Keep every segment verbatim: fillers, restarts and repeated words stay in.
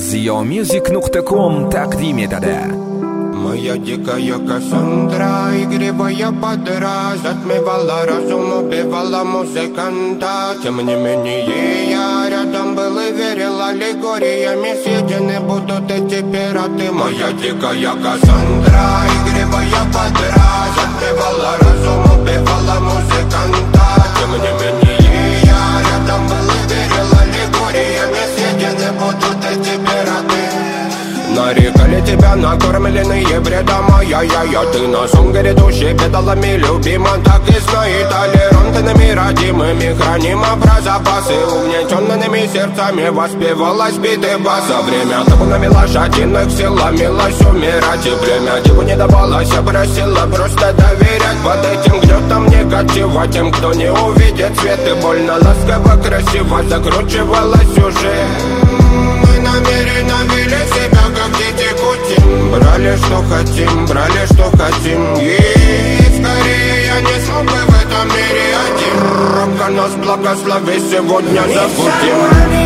Ziomusic точка ком тaqdim etadi. Моя дикая Кассандра, игривая подра, затмевала разум, убивала музыканта. Тем не менее я рядом был и верил аллегориями, съедены будут эти пираты. Моя дикая Кассандра, игривая подра, затмевала разум, убивала музыканта. Тем не менее я рядом был и верил аллегориями, съедены будут эти пираты. Нарекали тебя накормленные бредом, ай-яй-яй, ты на сон грядущий педалами любима. Так и знай, толерантными родимыми хранима про запасы. Угнетенными сердцами воспевалась биты баса. Время табунами лошадиных сил ломилась умирать. И время диву не давалось, я просила просто доверять. Под этим гнетом негатива тем, кто не увидит свет. И больно ласково, красиво закручивала сюжет. Мы намеренно вели себя как дети кутим. Брали что хотим, брали что хотим. И скорее я не смог бы в этом мире один. Рамка нас благослови, сегодня забудем.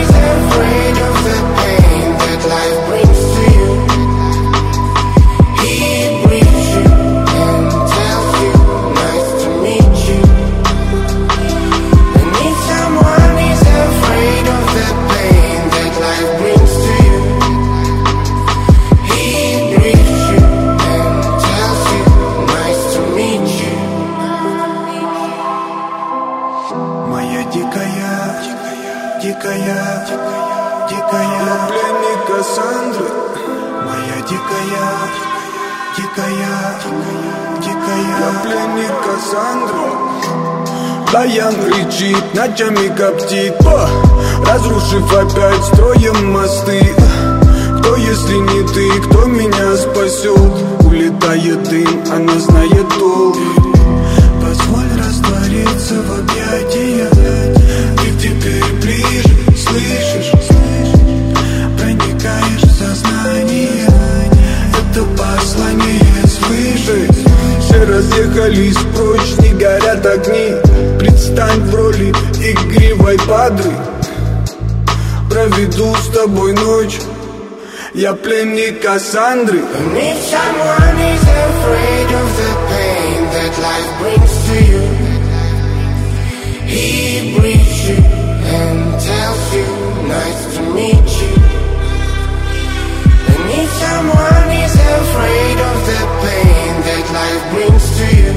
Дикая, дикая, дикая, пленник Кассандры. Моя дикая, дикая, дикая, пленник Кассандры. Даян кричит, ночами коптит, разрушив опять строем мосты. Кто, если не ты, кто меня спасет? Улетает дым, она знает толк. Позволь раствориться в объятиях. Ты теперь ближе, слышишь? Проникаешь в сознание. Это послание свыше. Все разъехались прочь, не горят огни. Предстань в роли игривой падры. Проведу с тобой ночь. Я пленник Кассандры. And if someone is afraid of the pain that life brings to you, he breathes you and tells you, nice to meet you. And if someone is afraid of the pain that life brings to you,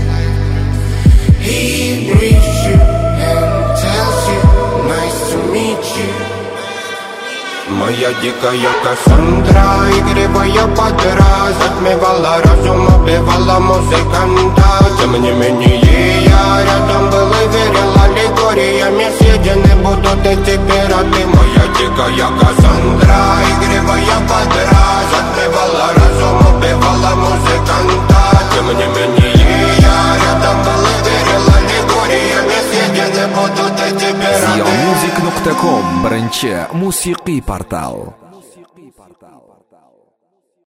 he breathes you and tells you, nice to meet you. Моя дикая Кассандра, игривая подра, затмевала разум, убивала музыканта. Тем не менее я рядом был и верил аллегориями, съедены будут эти пираты. Моя дикая Кассандра, игривая подра, затмевала разум, убивала музыканта. Тем не менее я рядом был и верил аллегориями, съедены будут эти пираты. Ziomusic точка ком birinchi musiqiy portal.